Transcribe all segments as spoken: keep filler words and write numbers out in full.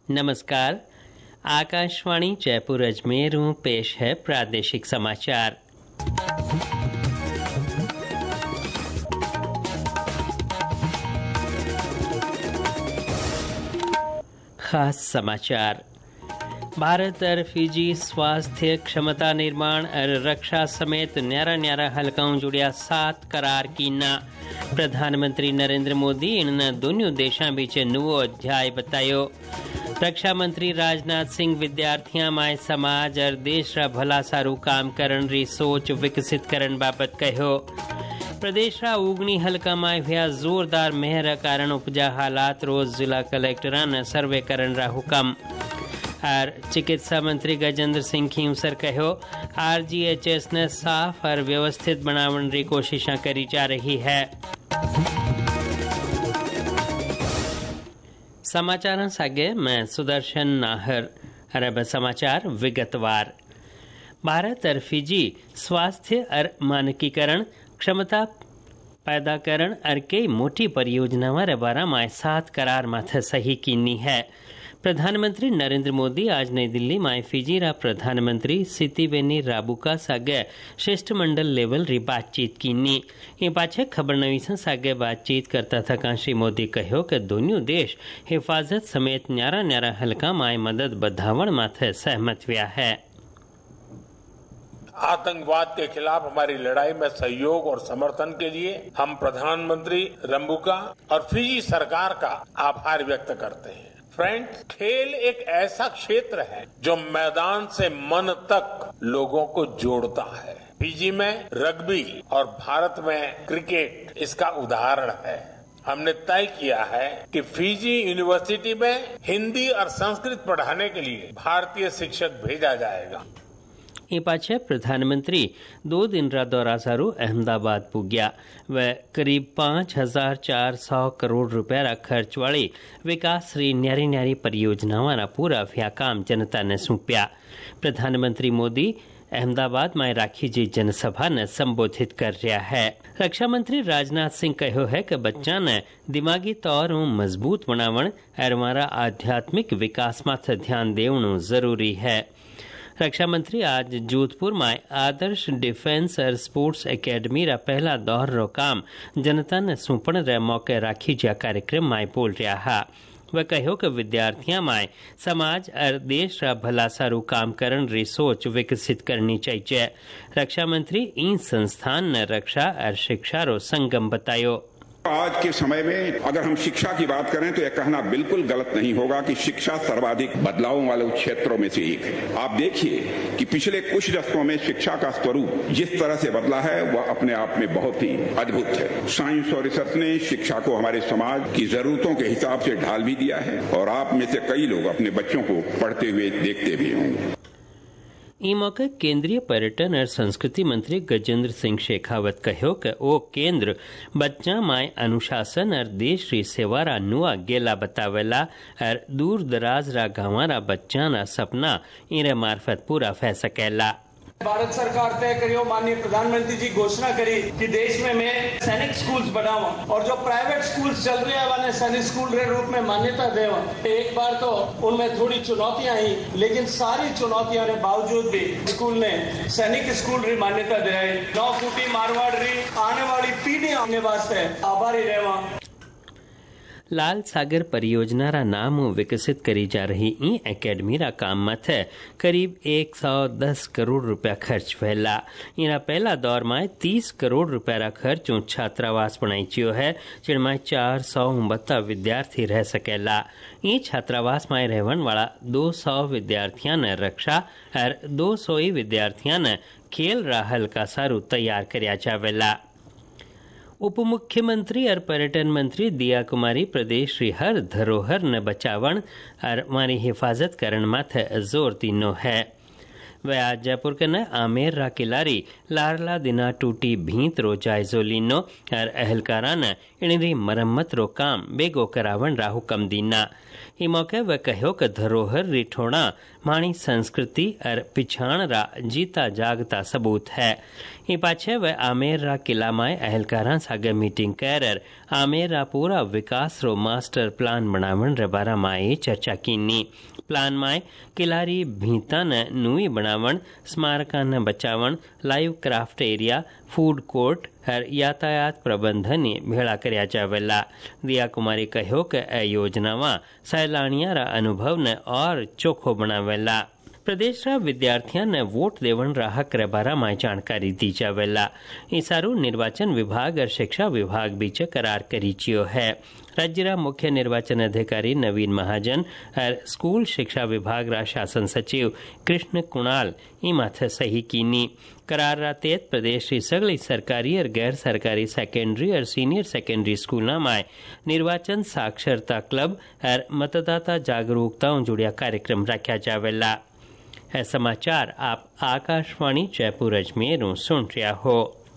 नमस्कार। आकाशवाणी जयपुर अजमेर में पेश है प्रादेशिक समाचार। खास समाचार। भारत और फिजी स्वास्थ्य क्षमता निर्माण और रक्षा समेत न्यारा न्यारा हलकाओं जुड़िया सात करार कीना। प्रधानमंत्री नरेंद्र मोदी इन दोनों देशों बीच नवो अध्याय बतायो। रक्षा मंत्री राजनाथ सिंह विद्यार्थियों में समाज और देश रा भला सारू काम करन री सोच विकसित करन बाबत कहो। प्रदेश रा उगनी हलका में भया जोरदार मेहर कारण उपजा हालात रोज जिला कलेक्टर ने सर्वे करन रा हुक्म। और चिकित्सा मंत्री गजेंद्र सिंह खींवसर कहो, आरजीएचएस ने साफ और व्यवस्थित बनावन री कोशिशें करी जा रही है। समाचार सागे मैं सुदर्शन नाहर। अरब समाचार विगतवार। भारत और फिजी स्वास्थ्य और मानकीकरण क्षमता पैदा करण और कई मोटी परियोजनाओं रे बारे में सात करार माथे सही कीनी है। प्रधानमंत्री नरेंद्र मोदी आज नई दिल्ली में फिजी रा प्रधानमंत्री सितिवेनी राबुका सागे शिष्टमंडल लेवल री बातचीत कीनी। ये पाछे खबर नवीसन सागे बातचीत करता था श्री मोदी कहो कि दोनों देश हिफाजत समेत न्यारा न्यारा हलका में मदद बधावण माथे सहमत हुआ है। आतंकवाद के खिलाफ हमारी लड़ाई में सहयोग और समर्थन के लिए हम प्रधानमंत्री रंबुका और फिजी सरकार का आभार व्यक्त करते हैं। फ्रेंड्स, खेल एक ऐसा क्षेत्र है जो मैदान से मन तक लोगों को जोड़ता है। फिजी में रग्बी और भारत में क्रिकेट इसका उदाहरण है। हमने तय किया है कि फिजी यूनिवर्सिटी में हिंदी और संस्कृत पढ़ाने के लिए भारतीय शिक्षक भेजा जाएगा। ये पाछे प्रधानमंत्री दो दिन रा दौरा सारू अहमदाबाद पुग्या। वह करीब पांच हजार चार सौ करोड़ रुपया रा खर्च वाली विकास री न्यारी न्यारी परियोजनाओं रा पूरा व्या काम जनता ने सौंप्या। प्रधानमंत्री मोदी अहमदाबाद में राखी जी जनसभा ने संबोधित कर रहा है। रक्षा मंत्री राजनाथ सिंह कहो है कि बच्चा ने दिमागी तौर मजबूत बनावण और हमारा आध्यात्मिक विकास माथे ध्यान देवणु जरूरी है। रक्षा मंत्री आज जोधपुर में आदर्श डिफेंस और स्पोर्ट्स एकेडमी रा पहला दौर रो काम जनता ने सौंपण रे मौके राखी जा कार्यक्रम में बोल रहा। वह कहो कि विद्यार्थियों में समाज और देश रा भला सारू काम करन री सोच विकसित करनी चाहिए। रक्षा मंत्री इन संस्थान ने रक्षा और शिक्षा रो संगम बतायो। आज के समय में अगर हम शिक्षा की बात करें तो यह कहना बिल्कुल गलत नहीं होगा कि शिक्षा सर्वाधिक बदलावों वाले क्षेत्रों में से एक है। आप देखिए कि पिछले कुछ दशकों में शिक्षा का स्वरूप जिस तरह से बदला है वह अपने आप में बहुत ही अद्भुत है। साइंस और रिसर्च ने शिक्षा को हमारे समाज की जरूरतों के हिसाब से ढाल भी दिया है और आप में से कई लोग अपने बच्चों को पढ़ते हुए देखते भी होंगे। ई मौके केंद्रीय पर्यटन और संस्कृति मंत्री गजेंद्र सिंह शेखावत कहो कि ओ केंद्र बच्चा माय अनुशासन और देश री सेवा रा नुआ गेला बतावेला और दूर दराज रा गांव रा बच्चा ना सपना इरे मार्फत पूरा फै सकेला। भारत सरकार तय करियो, माननीय प्रधानमंत्री जी घोषणा करी कि देश में मैं सैनिक स्कूल्स बढ़ावा और जो प्राइवेट स्कूल्स चल रहे हैं वाले सैनिक स्कूल के रूप में मान्यता देवा। एक बार तो उनमें थोड़ी चुनौतियां आई, लेकिन सारी चुनौतियों के बावजूद भी स्कूल ने सैनिक स्कूल री मान्यता दिलाई। नौ फूटी मारवाड़ री आने वाली पीढ़ी आने वास्ते आभारी रहवा। लाल सागर परियोजना रा नाम विकसित करी जा रही ई एकेडमी रा काम माथे करीब एक सौ दस करोड़ रुपया खर्च फैला। इना पहला दौर में तीस करोड़ रुपया रा खर्च छात्रावास बनाईचियो है, जिनमें चार सौ उनबत्ता विद्यार्थी रह सकेला। ई छात्रावास में रहवन वाला दो सौ विद्यार्थियों ने रक्षा और दो सौ ही विद्यार्थियों ने खेल रा हल्का सारू तैयार करया जावेला। उप मुख्यमंत्री और पर्यटन मंत्री दिया कुमारी प्रदेश री हर धरोहर ने बचावन और मारी हिफाजत करन माथे जोर तीनो है। वह आज जयपुर के न आमेर रा किलारी लारला दिना टूटी भीत रो जायजो लीनो और अहलकारा ने इनरी मरम्मत रो काम बेगो करावन रा हुक्म दीना। ई मौके वे कहो कि धरोहर रिठोड़ा माणी संस्कृति और पिछाणरा जीता जागता सबूत है। ई पाछे वे आमेर किला में अहलकारा सागे मीटिंग कर आमेर पूरा विकास रो मास्टर प्लान बनावन रे बारा में चर्चा कीनी। प्लान में किलारी भीता न नुई बनावन, स्मारका न बचावन, live craft area, food court और यातायात प्रबंधन भेड़ा करया जावेला। दिया कुमारी कहो कि ए योजनावा सैलानिया रा अनुभव ने और चोखो बनावेला। प्रदेश रा विद्यार्थियों ने वोट देवन राहक रे बारा में जानकारी दी जावेला। इसारू निर्वाचन विभाग और शिक्षा विभाग बीच करार करीचियो है। राज्य रा मुख्य निर्वाचन अधिकारी नवीन महाजन और स्कूल शिक्षा विभाग रा शासन सचिव कृष्ण कुणाल ई माथे सही कीनी। करार रा तहत प्रदेश की सगली सरकारी और गैर सरकारी सेकेंडरी और सीनियर सेकेंडरी स्कूलों में निर्वाचन साक्षरता क्लब और मतदाता जागरूकता जुड़िया कार्यक्रम रखा जावेला। है समाचार आप आकाशवाणी जयपुर अजमेर सुन रहा हो।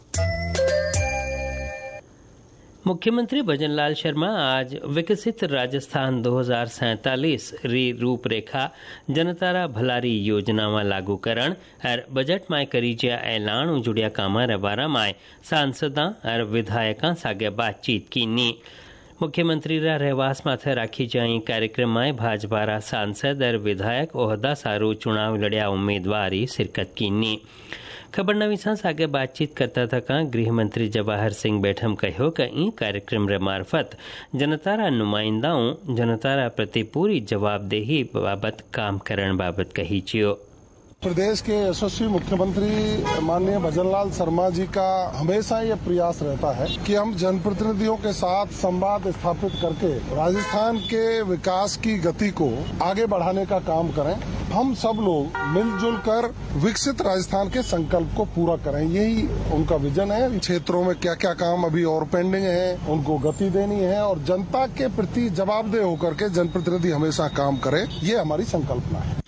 मुख्यमंत्री भजन लाल शर्मा आज विकसित राजस्थान दो हजार सैतालीस री रूपरेखा जनतारा भलारी योजना लागू करण और बजट में करी जा ऐलान जुड़िया कामा रे बारा में सांसदा और विधायकों सागे बातचीत कीनी। मुख्यमंत्री रा रहवास माथे राखी जाई कार्यक्रम में भाजपा रा सांसद और विधायक ओहदा सारू चुनाव लड़िया उम्मीदवारी शिरकत कीनी। खबर नवीसा सागे बातचीत करता था गृह मंत्री जवाहर सिंह बेठम कहो कि ई कार्यक्रम रे मार्फत जनतारा नुमाइंदाओं जनतारा प्रति पूरी जवाबदेही बाबत काम करण बाबत कही चियो। प्रदेश के यशस्वी मुख्यमंत्री माननीय भजनलाल शर्मा जी का हमेशा ये प्रयास रहता है कि हम जनप्रतिनिधियों के साथ संवाद स्थापित करके राजस्थान के विकास की गति को आगे बढ़ाने का काम करें। हम सब लोग मिलजुल कर विकसित राजस्थान के संकल्प को पूरा करें, यही उनका विजन है। क्षेत्रों में क्या क्या काम अभी और पेंडिंग है उनको गति देनी है और जनता के प्रति जवाबदेह होकर के जनप्रतिनिधि हमेशा काम करे, ये हमारी संकल्पना है।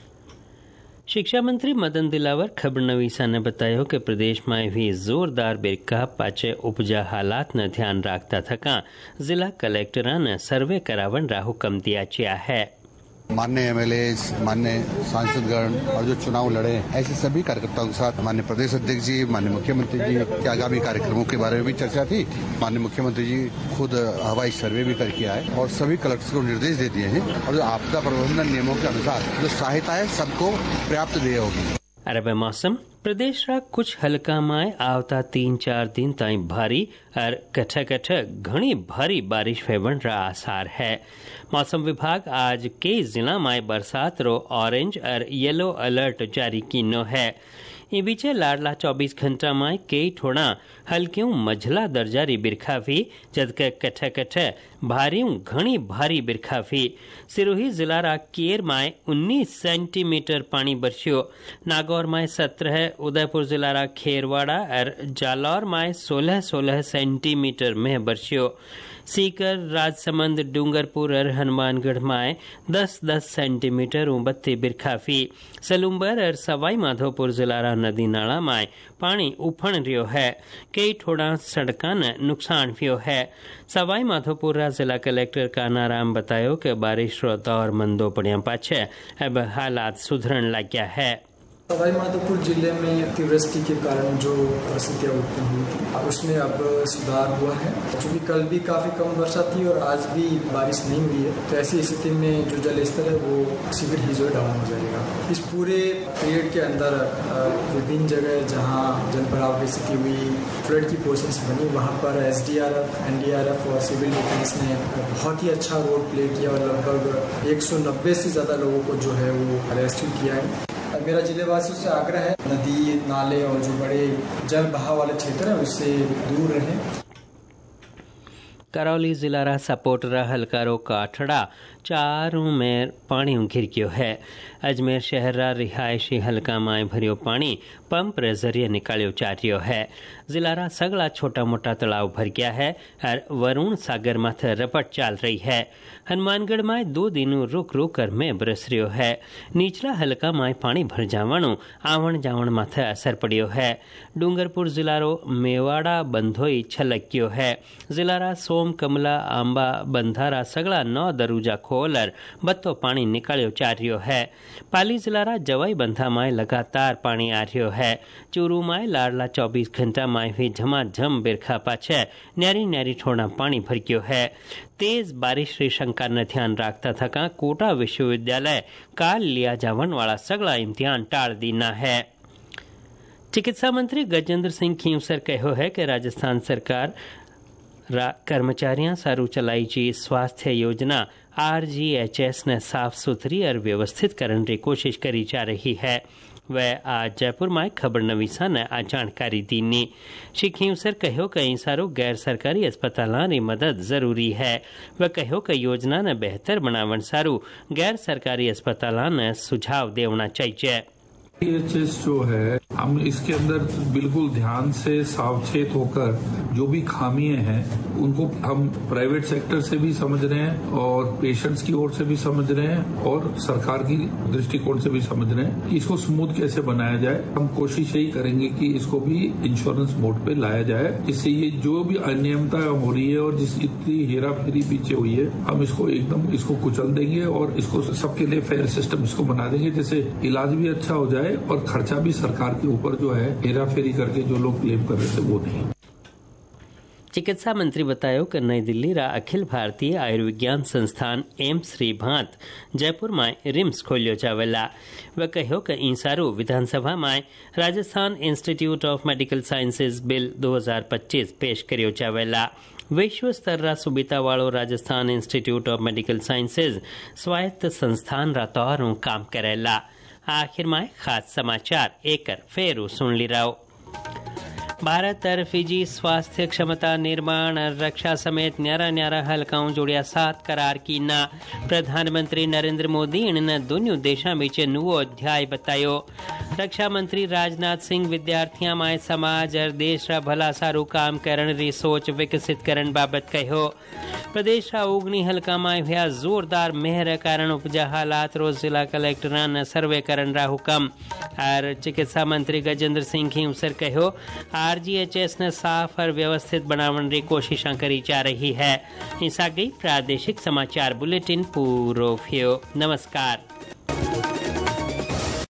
शिक्षा मंत्री मदन दिलावर खबर नवीसा ने बताया कि प्रदेश में भी जोरदार बिरका पाचे उपजा हालात न ध्यान रखता थका जिला कलेक्टर ने सर्वे करावन रा हुक्म दिया चिया है। माननीय एमएलए, माननीय सांसदगण और जो चुनाव लड़े ऐसे सभी कार्यकर्ताओं के साथ माननीय प्रदेश अध्यक्ष जी, माननीय मुख्यमंत्री जी के आगामी कार्यक्रमों के बारे में भी चर्चा थी। माननीय मुख्यमंत्री जी खुद हवाई सर्वे भी करके आए और सभी कलेक्टर्स को निर्देश दे दिए हैं और जो आपदा प्रबंधन नियमों के अनुसार जो सहायता है सबको पर्याप्त देय होगी। अरब मौसम प्रदेश रा कुछ हल्का में आवता तीन चार दिन ताई भारी और कठ कठ घनी भारी बारिश होवन रा आसार है। मौसम विभाग आज कई जिला में बरसात रो ऑरेंज और येलो अलर्ट जारी कीनो है। ये बीचे लाडला चौबीस घंटा में कई ठोड़ा हल्क्यों मझला दर्जारी बिरखाफी जबकि कठ कठ भारी घनी भारी बिरखाफी। सिरोही जिला रा केर में उन्नीस सेंटीमीटर पानी बरस्यो। नागौर में सत्रह, उदयपुर जिला रा खेरवाड़ा और जालौर में सोलह सोलह सेंटीमीटर में बरस्यो। सीकर, राजसमंद, डूंगरपुर और हनुमानगढ़ में दस दस सेंटीमीटर बत्ती बिरखाफी। सलुम्बर और सवाई माधोपुर जिला रा नदी नाला में पानी उफण रियो है। कई ठोड़ा सड़का न नुकसान पियो है। सवाई माधोपुर रा जिला कलेक्टर कानाराम बतायो कि बारिश रो दौर मंदो पड़िया पाछे अब हालात सुधरन लग गया है। सवाई माधोपुर जिले में अतिवृष्टि के कारण जो परिस्थितियाँ उत्पन्न हुई थी उसमें अब सुधार हुआ है। क्योंकि कल भी काफी कम वर्षा थी और आज भी बारिश नहीं हुई है, तो ऐसी स्थिति में जो जल स्तर है वो शीघ्र ही जो डाउन हो जाएगा। इस पूरे पीरियड के अंदर विभिन्न जगह जहाँ जल भराव की स्थिति हुई, फ्लड की पोजिशंस बनी, वहाँ पर S D R F, N D R F और सिविल डिफेंस ने बहुत ही अच्छा रोल प्ले किया और लगभग एक सौ नब्बे से ज्यादा लोगों को जो है वो रेस्क्यू किया है। मेरा जिलेवासियों से आग्रह है नदी नाले और जो बड़े जल बहाव वाले क्षेत्र हैं उससे दूर रहें। करौली जिला रा सपोटरा हलकारो काठड़ा चारों में पानी घिर गयो है। अजमेर शहर रा रिहायशी हल्का में भरियो पानी पंप रे जरिए निकालियो जा रियो है। जिला रा सगला छोटा मोटा तालाब भर गया है और वरुण सागर माथे रपट चाल रही है। हनुमानगढ़ में दो दिनों रुक रुक कर में बरस रियो है। निचला हल्का में पानी भर जावाणु आवण जावण माथे असर पड़ियो है। डूंगरपुर जिला रो मेवाड़ा बंधोई छलक्यो है। जिला रा सोम, कमला, आंबा, बंधारा सगला नौ दरूजा खोलर बत्तो पानी निकलियो जा रह्यो है। पाली जिला जवाई बंधा में लगातार पानी आ रह्यो है। चूरू में लाडला चौबीस घंटा में हुई झमाझम बिरखा पाछे न्यारी न्यारी ठोड़ा पानी भर गयो है। तेज बारिश री शंका न ध्यान राखता थका कोटा विश्वविद्यालय काल लिया जावन वाला सगला इम्तिहान टाल दीना है। चिकित्सा मंत्री गजेंद्र सिंह खींवसर कहो है कि राजस्थान सरकार कर्मचारियों सारू चलाई जी स्वास्थ्य योजना आर जी एच एस ने साफ सुथरी और व्यवस्थित करने की कोशिश करी जा रही है। वह आज जयपुर में खबर नवीसा ने आ जानकारी दीनी। श्री खींवसर कहो कि सारू गैर सरकारी अस्पतालों की मदद जरूरी है। वह कहो कि योजना ने बेहतर बनावन सारू गैर सरकारी अस्पतालों ने सुझाव देना चाहिए। एच एस जो है हम इसके अंदर बिल्कुल ध्यान से सावचेत होकर जो भी खामियां हैं उनको हम प्राइवेट सेक्टर से भी समझ रहे हैं और पेशेंट्स की ओर से भी समझ रहे हैं और सरकार की दृष्टिकोण से भी समझ रहे हैं कि इसको स्मूथ कैसे बनाया जाए। हम कोशिश यही करेंगे कि इसको भी इंश्योरेंस मोड पे लाया जाए, जिससे ये जो भी अनियमितता हो रही है और जिस इतनी हेरा फेरी पीछे हुई है हम इसको एकदम इसको कुचल देंगे और इसको सबके लिए फेयर सिस्टम इसको बना देंगे, जैसे इलाज भी अच्छा हो जाए और खर्चा भी सरकार के ऊपर जो है हेरा फेरी करके जो लोग क्लेम कर रहे थे वो नहीं। चिकित्सा मंत्री बतायो कि नई दिल्ली रा अखिल भारतीय आयुर्विज्ञान संस्थान एम्स री भांत जयपुर में रिम्स खोलियो जावेला। वह कहो कि इंसारू विधानसभा में Rajasthan institute of medical sciences bill दो हज़ार पच्चीस पेश करियो जावेला। विश्व स्तर रा सुबिता वालो Rajasthan institute of medical sciences स्वायत्त संस्थान रा तौर काम करेला। आखिर में खास समाचार एक फेरू सुन ली रहो। भारत और फिजी स्वास्थ्य क्षमता निर्माण और रक्षा समेत न्यारा न्यारा हलकाओं जोड़िया सात करार की ना प्रधानमंत्री नरेंद्र मोदी इन दोनों देशों बीच नवो अध्याय बतायो। रक्षा मंत्री राजनाथ सिंह विद्यार्थियों में समाज और देश रा भला सारू काम करने री सोच विकसित करने बाबत कहो। प्रदेश रा ओगनी हलका में हुआ जोरदार मेहर कारण उपजा हालात रोज जिला कलेक्टर ने सर्वे करने रा हुक्म। और चिकित्सा मंत्री गजेंद्र सिंह खींवसर कहो आर जी एच एस ने साफ और व्यवस्थित बनाने की कोशिश करी जा रही है। ऐसा गई प्रादेशिक समाचार बुलेटिन पूरो थियो। नमस्कार।